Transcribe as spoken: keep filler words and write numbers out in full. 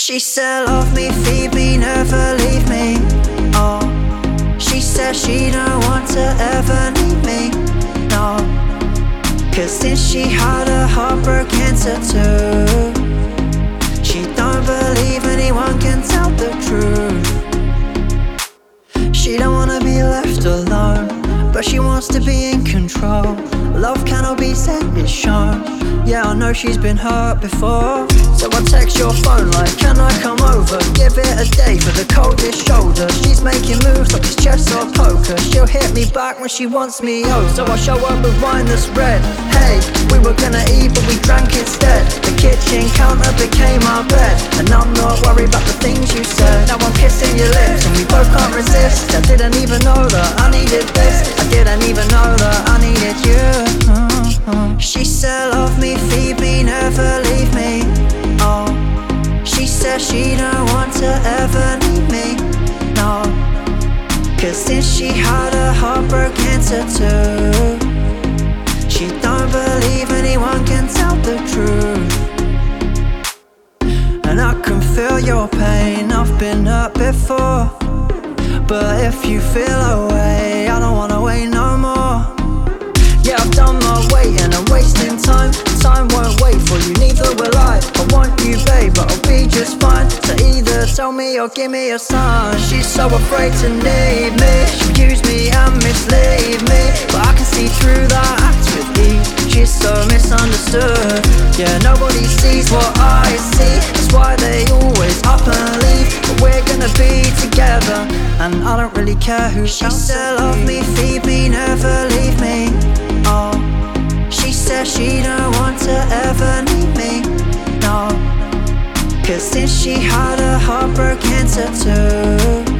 She said love me, feed me, never leave me. Oh, she said she don't want to ever need me. No, cause since she had a heart broke into two, she don't believe anyone can tell the truth. She don't wanna be left alone, but she wants to be in control. Love cannot be said, it's shown. Yeah, I know she's been hurt before, so I text your phone like, can I come over? Give it a day for the coldest shoulder. She's making moves like it's chess or poker. She'll hit me back when she wants me over, so I show up with wine that's red. Hey, we were gonna eat but we drank instead. The kitchen counter became our bed, and I'm not worried about the things you said. Now I'm kissing your lips and we both can't resist. I didn't even know that I needed this. I didn't even know that I needed you. uh-huh. She said love me, feed me, never leave me. Oh, she said she don't want to ever need me. No, cause since she had her heart broke into two, she don't believe anyone can tell the truth. And I can feel your pain, I've been hurt before, but if you feel away, I don't wanna wait no more. Yeah, I've done my waiting and wasting time. Time won't wait for you, neither will I. I want you, babe, but I'll be just fine. So either tell me or give me a sign. She's so afraid to need me, she'll use me and mislead me, but I can see through that act with ease. She's so misunderstood. Yeah, nobody sees what I see. That's why they always up and leave, but we're gonna be together, and I don't really care who. She said love me, feed me, never leave me. Oh, she said she don't want to ever need me. No, cause since she had her heart broke into two,